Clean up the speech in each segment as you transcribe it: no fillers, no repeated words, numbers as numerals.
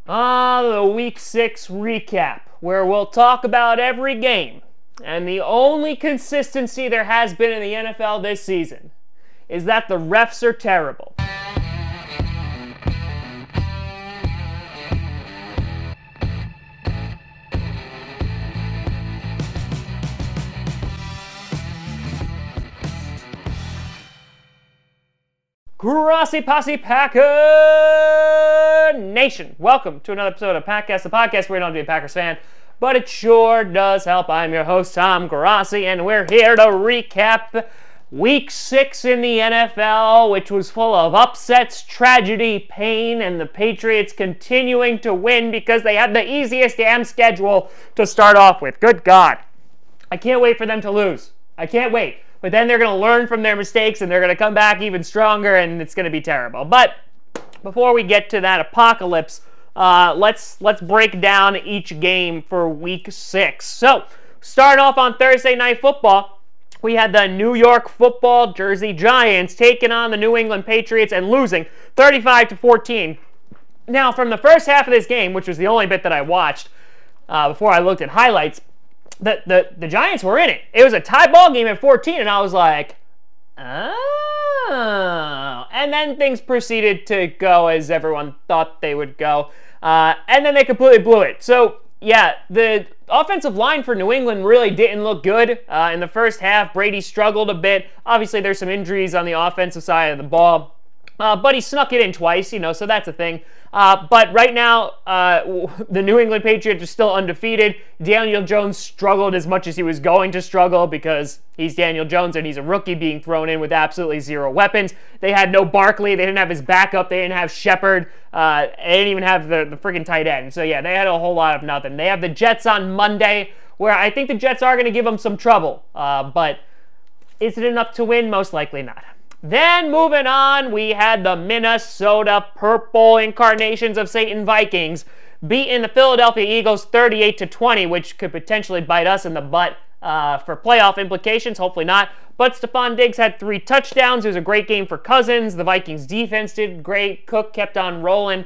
The Week 6 recap, where we'll talk about every game. And the only consistency there has been in the NFL this season is that the refs are terrible. Grassy Posse Packer Nation. Welcome to another episode of Packcast, the podcast where you don't have to be a Packers fan, but it sure does help. I'm your host, Tom Grassi, and we're here to recap Week 6 in the NFL, which was full of upsets, tragedy, pain, and the Patriots continuing to win because they had the easiest damn schedule to start off with. Good God. I can't wait for them to lose. I can't wait. But then they're going to learn from their mistakes and they're going to come back even stronger and it's going to be terrible. But before we get to that apocalypse, let's break down each game for Week 6. So, starting off on Thursday Night Football, we had the New York Football Jersey Giants taking on the New England Patriots and losing 35-14. Now, from the first half of this game, which was the only bit that I watched before I looked at highlights, the Giants were in it. It was a tie ball game at 14, and I was like, oh. And then things proceeded to go as everyone thought they would go. And then they completely blew it. So, yeah, the offensive line for New England really didn't look good. In the first half, Brady struggled a bit. Obviously, there's some injuries on the offensive side of the ball. But he snuck it in twice, so that's a thing. But right now, the New England Patriots are still undefeated. Daniel Jones struggled as much as he was going to struggle because he's Daniel Jones and he's a rookie being thrown in with absolutely zero weapons. They had no Barkley. They didn't have his backup. They didn't have Shepard. They didn't even have the freaking tight end. So, yeah, they had a whole lot of nothing. They have the Jets on Monday, where I think the Jets are going to give them some trouble. But is it enough to win? Most likely not. Then, moving on, we had the Minnesota Purple Incarnations of Satan Vikings beating the Philadelphia Eagles 38-20, which could potentially bite us in the butt for playoff implications. Hopefully not. But Stephon Diggs had 3 touchdowns. It was a great game for Cousins. The Vikings defense did great. Cook kept on rolling.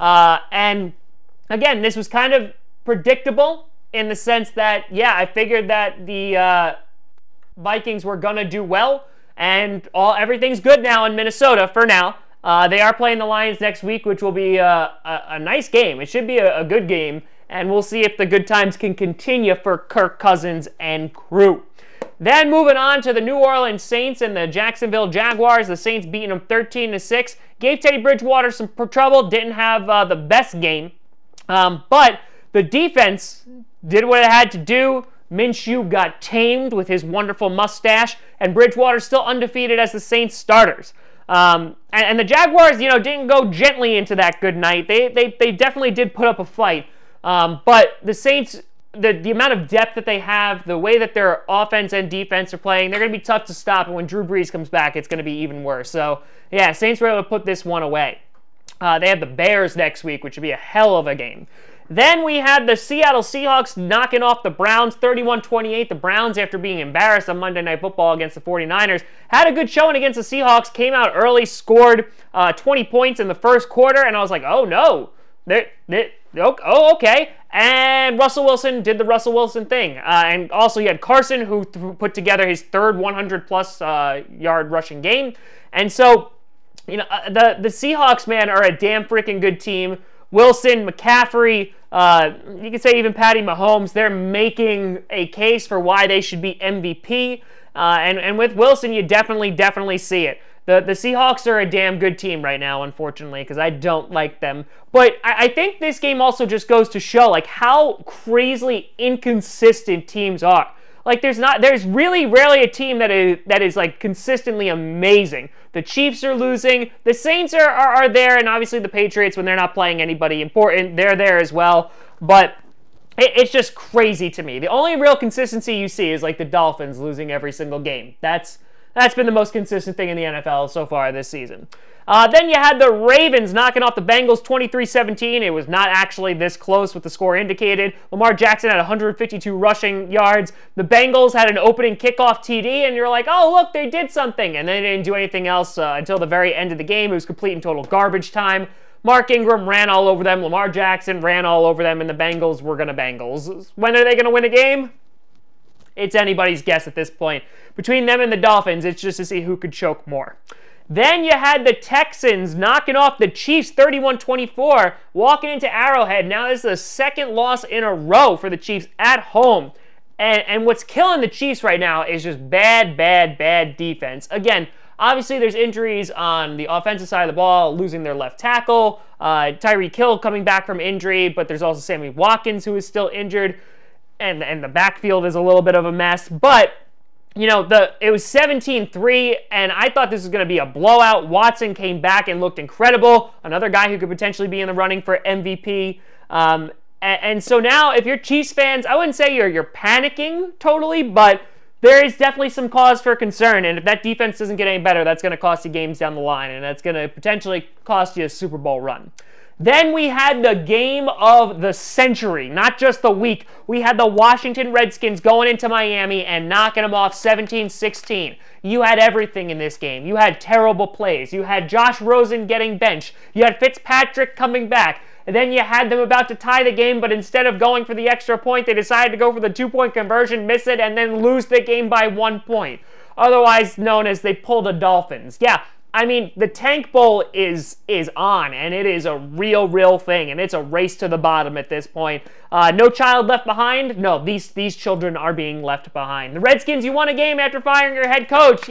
And, again, this was kind of predictable in the sense that, yeah, I figured that the Vikings were going to do well. And everything's good now in Minnesota for now. They are playing the Lions next week, which will be a nice game. It should be a good game, and we'll see if the good times can continue for Kirk Cousins and crew. Then moving on to the New Orleans Saints and the Jacksonville Jaguars. The Saints beating them 13-6. Gave Teddy Bridgewater some trouble. Didn't have the best game. But the defense did what it had to do. Minshew got tamed with his wonderful mustache, and Bridgewater's still undefeated as the Saints starters. And the Jaguars, didn't go gently into that good night. They definitely did put up a fight. But the Saints, the amount of depth that they have, the way that their offense and defense are playing, they're going to be tough to stop. And when Drew Brees comes back, it's going to be even worse. So, yeah, Saints were able to put this one away. They have the Bears next week, which would be a hell of a game. Then we had the Seattle Seahawks knocking off the Browns 31-28. The Browns, after being embarrassed on Monday Night Football against the 49ers, had a good showing against the Seahawks, came out early, scored 20 points in the first quarter, and I was like, oh no, okay. And Russell Wilson did the Russell Wilson thing. And also you had Carson, who put together his third 100-plus yard rushing game. And so, the Seahawks, man, are a damn freaking good team. Wilson, McCaffrey, you could say even Patty Mahomes, they're making a case for why they should be MVP. And with Wilson, you definitely see it. The Seahawks are a damn good team right now, unfortunately, because I don't like them. But I think this game also just goes to show how crazily inconsistent teams are. There's really rarely a team that is consistently amazing. The Chiefs are losing. The Saints are there, and obviously the Patriots, when they're not playing anybody important, they're there as well. But it's just crazy to me. The only real consistency you see is the Dolphins losing every single game. That's been the most consistent thing in the NFL so far this season. Then you had the Ravens knocking off the Bengals 23-17. It was not actually this close what the score indicated. Lamar Jackson had 152 rushing yards. The Bengals had an opening kickoff TD, and you're like, oh, look, they did something. And then they didn't do anything else until the very end of the game. It was complete and total garbage time. Mark Ingram ran all over them. Lamar Jackson ran all over them, and the Bengals were going to Bengals. When are they going to win a game? It's anybody's guess at this point. Between them and the Dolphins, it's just to see who could choke more. Then you had the Texans knocking off the Chiefs 31-24, walking into Arrowhead. Now this is the second loss in a row for the Chiefs at home. And what's killing the Chiefs right now is just bad defense. Again, obviously there's injuries on the offensive side of the ball, losing their left tackle, Tyreek Hill coming back from injury, but there's also Sammy Watkins who is still injured, and the backfield is a little bit of a mess. But you know, it was 17-3, and I thought this was going to be a blowout. Watson came back and looked incredible. Another guy who could potentially be in the running for MVP. And so now, if you're Chiefs fans, I wouldn't say you're panicking totally, but there is definitely some cause for concern. And if that defense doesn't get any better, that's going to cost you games down the line, and that's going to potentially cost you a Super Bowl run. Then we had the game of the century, not just the week. We had the Washington Redskins going into Miami and knocking them off 17-16. You had everything in this game. You had terrible plays. You had Josh Rosen getting benched. You had Fitzpatrick coming back. And then you had them about to tie the game, but instead of going for the extra point, they decided to go for the 2-point conversion, miss it, and then lose the game by 1 point. Otherwise known as they pulled a Dolphins. Yeah. I mean, the Tank Bowl is on, and it is a real thing, and it's a race to the bottom at this point. No child left behind? No, these children are being left behind. The Redskins, you won a game after firing your head coach.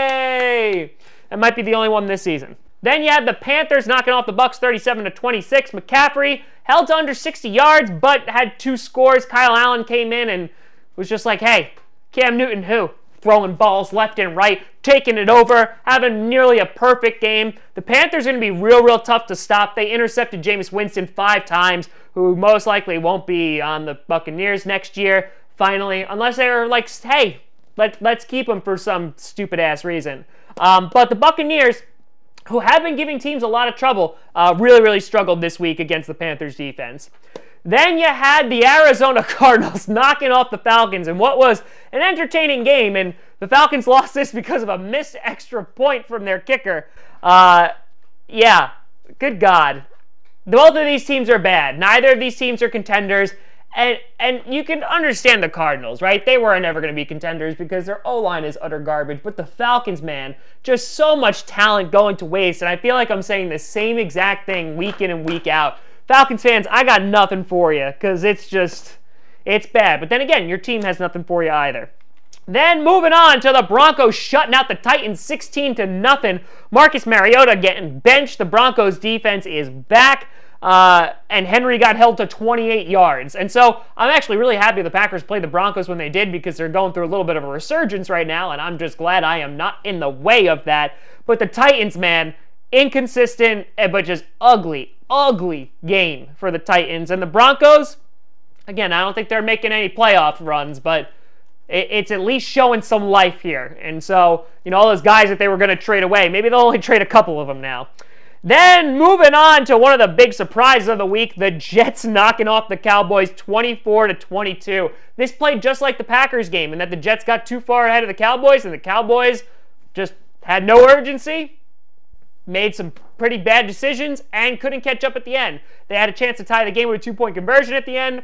Yay! That might be the only one this season. Then you had the Panthers knocking off the Bucs 37-26. McCaffrey held to under 60 yards, but had 2 scores. Kyle Allen came in and was just like, hey, Cam Newton who? Throwing balls left and right, taking it over, having nearly a perfect game. The Panthers are going to be real tough to stop. They intercepted Jameis Winston 5 times, who most likely won't be on the Buccaneers next year, finally, unless they're like, hey, let's keep him for some stupid-ass reason. But the Buccaneers, who have been giving teams a lot of trouble, really struggled this week against the Panthers defense. Then you had the Arizona Cardinals knocking off the Falcons in what was an entertaining game, and the Falcons lost this because of a missed extra point from their kicker. Yeah, good God. Both of these teams are bad. Neither of these teams are contenders, and you can understand the Cardinals, right? They were never going to be contenders because their O-line is utter garbage, but the Falcons, man, just so much talent going to waste, and I feel like I'm saying the same exact thing week in and week out. Falcons fans, I got nothing for you because it's bad. But then again, your team has nothing for you either. Then moving on to the Broncos shutting out the Titans 16-0. Marcus Mariota getting benched. The Broncos defense is back. And Henry got held to 28 yards. And so I'm actually really happy the Packers played the Broncos when they did because they're going through a little bit of a resurgence right now. And I'm just glad I am not in the way of that. But the Titans, man, inconsistent, but just ugly game for the Titans. And the Broncos, again, I don't think they're making any playoff runs, but it's at least showing some life here. And so, you know, all those guys that they were going to trade away, maybe they'll only trade a couple of them now. Then moving on to one of the big surprises of the week, the Jets knocking off the Cowboys 24-22. This played just like the Packers game in that the Jets got too far ahead of the Cowboys, and the Cowboys just had no urgency, made some pretty bad decisions, and couldn't catch up at the end. They had a chance to tie the game with a 2-point conversion at the end,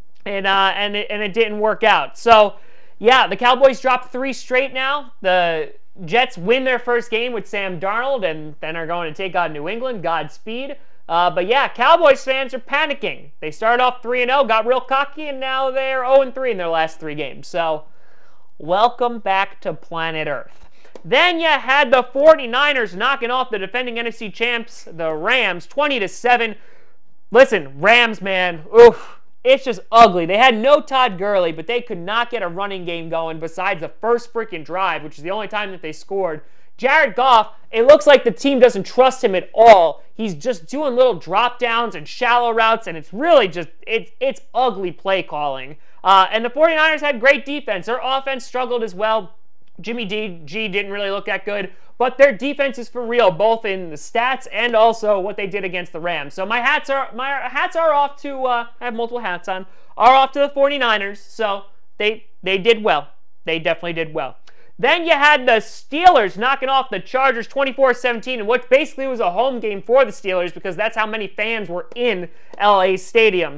and it didn't work out. So, yeah, the Cowboys dropped 3 straight now. The Jets win their first game with Sam Darnold, and then are going to take on New England. Godspeed. But yeah, Cowboys fans are panicking. They started off 3-0, got real cocky, and now they're 0-3 in their last 3 games. So, welcome back to planet Earth. Then you had the 49ers knocking off the defending NFC champs, the Rams, 20-7. Listen, Rams, man, oof, it's just ugly. They had no Todd Gurley, but they could not get a running game going besides the first freaking drive, which is the only time that they scored. Jared Goff, it looks like the team doesn't trust him at all. He's just doing little drop downs and shallow routes, and it's really just, it's ugly play calling. And the 49ers had great defense. Their offense struggled as well. Jimmy G didn't really look that good, but their defense is for real, both in the stats and also what they did against the Rams. So my hats are off to, I have multiple hats on, are off to the 49ers. So they did well. They definitely did well. Then you had the Steelers knocking off the Chargers 24-17, in what basically was a home game for the Steelers because that's how many fans were in LA Stadium.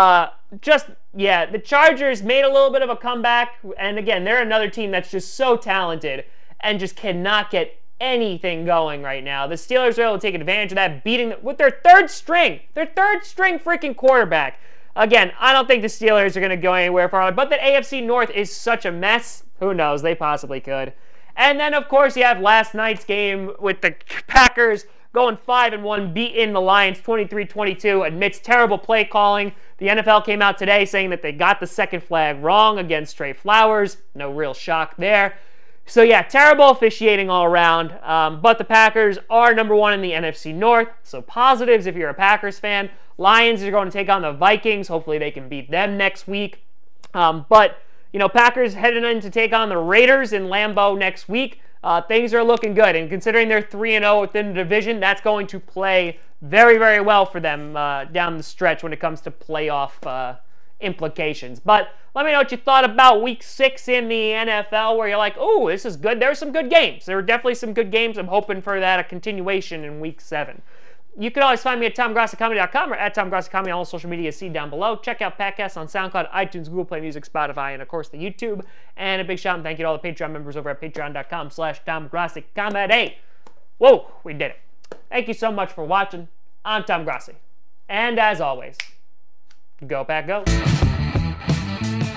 The Chargers made a little bit of a comeback, and again, they're another team that's just so talented and just cannot get anything going right now. The Steelers were able to take advantage of that, beating with their third string freaking quarterback. Again, I don't think the Steelers are going to go anywhere far, but that AFC North is such a mess. Who knows? They possibly could. And then, of course, you have last night's game with the Packers going 5-1, beating the Lions 23-22 amidst terrible play calling. The NFL came out today saying that they got the second flag wrong against Trey Flowers. No real shock there. So yeah, terrible officiating all around, but the Packers are number one in the NFC North, so positives if you're a Packers fan. Lions are going to take on the Vikings. Hopefully they can beat them next week. But, Packers heading in to take on the Raiders in Lambeau next week. Things are looking good, and considering they're 3-0 within the division, that's going to play very, very well for them down the stretch when it comes to playoff implications. But let me know what you thought about Week 6 in the NFL, where you're like, oh, this is good. There were some good games. There were definitely some good games. I'm hoping for that, a continuation in Week 7. You can always find me at TomGrassiComedy.com or at TomGrassiComedy on all social media. See down below. Check out podcasts on SoundCloud, iTunes, Google Play Music, Spotify, and of course the YouTube. And a big shout out and thank you to all the Patreon members over at patreon.com/TomGrassiComedy. Whoa, we did it. Thank you so much for watching. I'm Tom Grassi. And as always, go Pack Go.